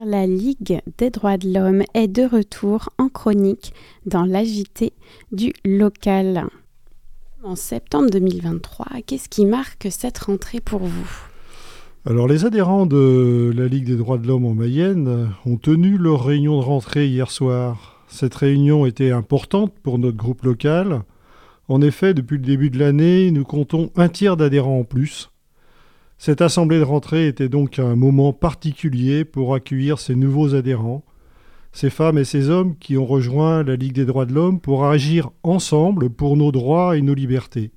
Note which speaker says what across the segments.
Speaker 1: La Ligue des droits de l'homme est de retour en chronique dans l'AJT du local. En septembre 2023, qu'est-ce qui marque cette rentrée pour vous ?
Speaker 2: Alors les adhérents de la Ligue des droits de l'homme en Mayenne ont tenu leur réunion de rentrée hier soir. Cette réunion était importante pour notre groupe local. En effet, depuis le début de l'année, nous comptons un tiers d'adhérents en plus. Cette assemblée de rentrée était donc un moment particulier pour accueillir ces nouveaux adhérents, ces femmes et ces hommes qui ont rejoint la Ligue des droits de l'homme pour agir ensemble pour nos droits et nos libertés.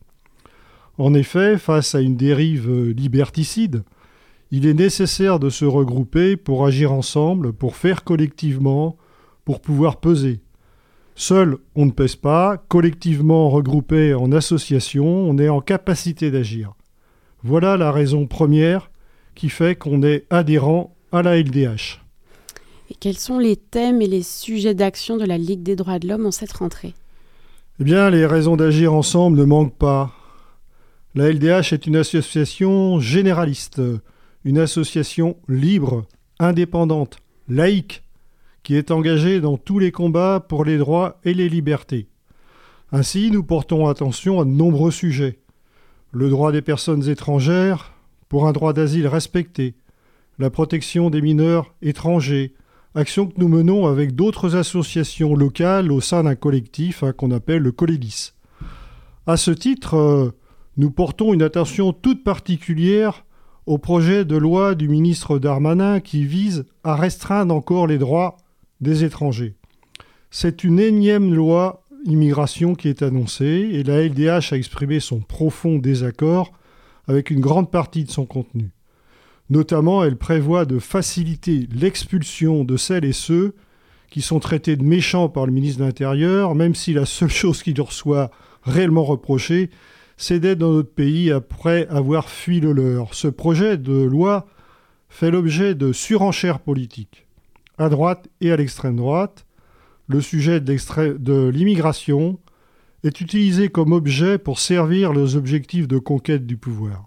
Speaker 2: En effet, face à une dérive liberticide, il est nécessaire de se regrouper pour agir ensemble, pour faire collectivement, pour pouvoir peser. Seul, on ne pèse pas. Collectivement regroupés en association, on est en capacité d'agir. Voilà la raison première qui fait qu'on est adhérent à la LDH.
Speaker 1: Et quels sont les thèmes et les sujets d'action de la Ligue des droits de l'homme en cette rentrée ?
Speaker 2: Eh bien, les raisons d'agir ensemble ne manquent pas. La LDH est une association généraliste, une association libre, indépendante, laïque, qui est engagée dans tous les combats pour les droits et les libertés. Ainsi, nous portons attention à de nombreux sujets. Le droit des personnes étrangères, pour un droit d'asile respecté, la protection des mineurs étrangers, action que nous menons avec d'autres associations locales au sein d'un collectif qu'on appelle le Colélis. À ce titre, nous portons une attention toute particulière au projet de loi du ministre Darmanin qui vise à restreindre encore les droits des étrangers. C'est une énième loi immigration qui est annoncée et la LDH a exprimé son profond désaccord avec une grande partie de son contenu. Notamment, elle prévoit de faciliter l'expulsion de celles et ceux qui sont traités de méchants par le ministre de l'Intérieur, même si la seule chose qui leur soit réellement reprochée, c'est d'être dans notre pays après avoir fui le leur. Ce projet de loi fait l'objet de surenchères politiques, à droite et à l'extrême droite. Le sujet de l'immigration est utilisé comme objet pour servir les objectifs de conquête du pouvoir.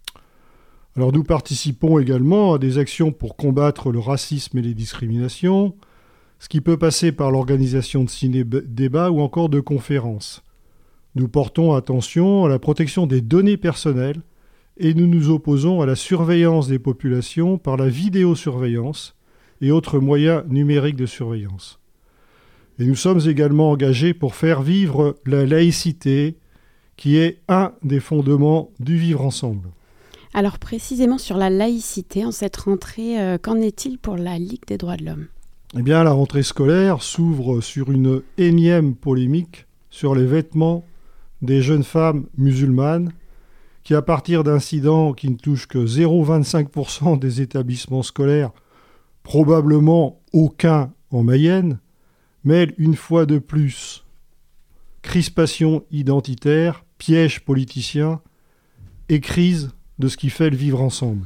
Speaker 2: Alors nous participons également à des actions pour combattre le racisme et les discriminations, ce qui peut passer par l'organisation de ciné-débats ou encore de conférences. Nous portons attention à la protection des données personnelles et nous nous opposons à la surveillance des populations par la vidéosurveillance et autres moyens numériques de surveillance. Et nous sommes également engagés pour faire vivre la laïcité, qui est un des fondements du vivre ensemble.
Speaker 1: Alors précisément sur la laïcité, en cette rentrée, qu'en est-il pour la Ligue des droits de l'homme ?
Speaker 2: Eh bien, la rentrée scolaire s'ouvre sur une énième polémique sur les vêtements des jeunes femmes musulmanes qui, à partir d'incidents qui ne touchent que 0,25% des établissements scolaires, probablement aucun en Mayenne, mêlent une fois de plus crispation identitaire, piège politicien et crise de ce qui fait le vivre ensemble.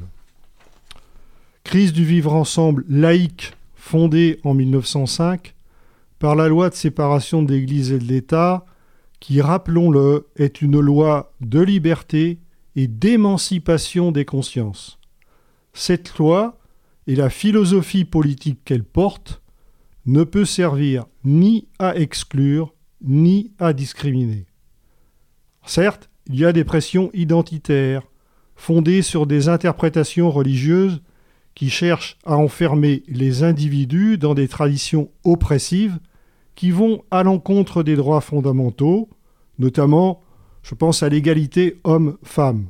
Speaker 2: Crise du vivre ensemble laïque fondée en 1905 par la loi de séparation de l'Église et de l'État qui, rappelons-le, est une loi de liberté et d'émancipation des consciences. Cette loi et la philosophie politique qu'elle porte ne peut servir ni à exclure, ni à discriminer. Certes, il y a des pressions identitaires, fondées sur des interprétations religieuses qui cherchent à enfermer les individus dans des traditions oppressives qui vont à l'encontre des droits fondamentaux, notamment, je pense à l'égalité homme-femme.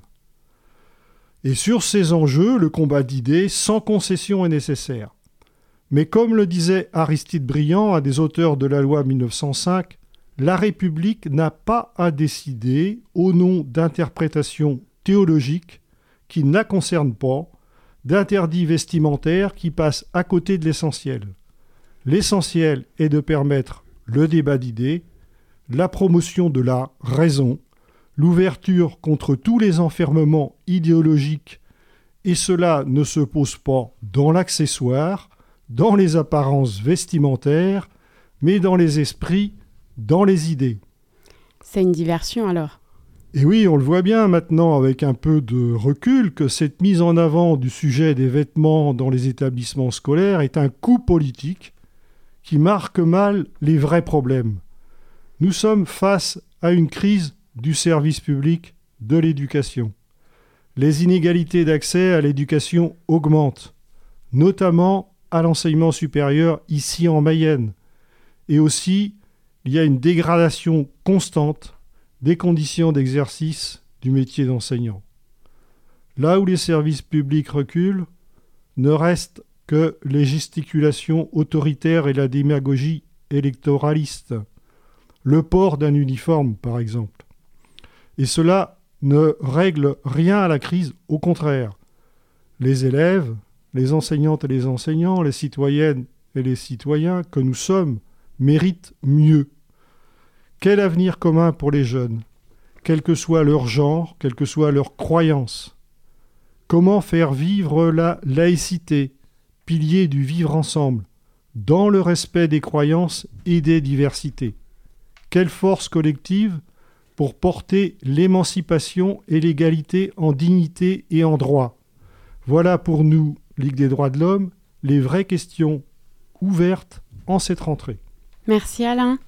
Speaker 2: Et sur ces enjeux, le combat d'idées sans concession est nécessaire. Mais comme le disait Aristide Briand, un des auteurs de la loi 1905, la République n'a pas à décider au nom d'interprétations théologiques qui ne la concernent pas, d'interdits vestimentaires qui passent à côté de l'essentiel. L'essentiel est de permettre le débat d'idées, la promotion de la raison, l'ouverture contre tous les enfermements idéologiques, et cela ne se pose pas dans l'accessoire, dans les apparences vestimentaires, mais dans les esprits, dans les idées.
Speaker 1: C'est une diversion alors ?
Speaker 2: Et oui, on le voit bien maintenant avec un peu de recul que cette mise en avant du sujet des vêtements dans les établissements scolaires est un coup politique qui marque mal les vrais problèmes. Nous sommes face à une crise du service public de l'éducation. Les inégalités d'accès à l'éducation augmentent, notamment à l'enseignement supérieur ici en Mayenne. Et aussi, il y a une dégradation constante des conditions d'exercice du métier d'enseignant. Là où les services publics reculent, ne restent que les gesticulations autoritaires et la démagogie électoraliste. Le port d'un uniforme, par exemple. Et cela ne règle rien à la crise, au contraire. Les élèves, les enseignantes et les enseignants, les citoyennes et les citoyens que nous sommes méritent mieux. Quel avenir commun pour les jeunes, quel que soit leur genre, quelle que soit leur croyance? Comment faire vivre la laïcité, pilier du vivre ensemble, dans le respect des croyances et des diversités? Quelle force collective pour porter l'émancipation et l'égalité en dignité et en droit? Voilà pour nous, Ligue des droits de l'homme, les vraies questions ouvertes en cette rentrée.
Speaker 1: Merci Alain.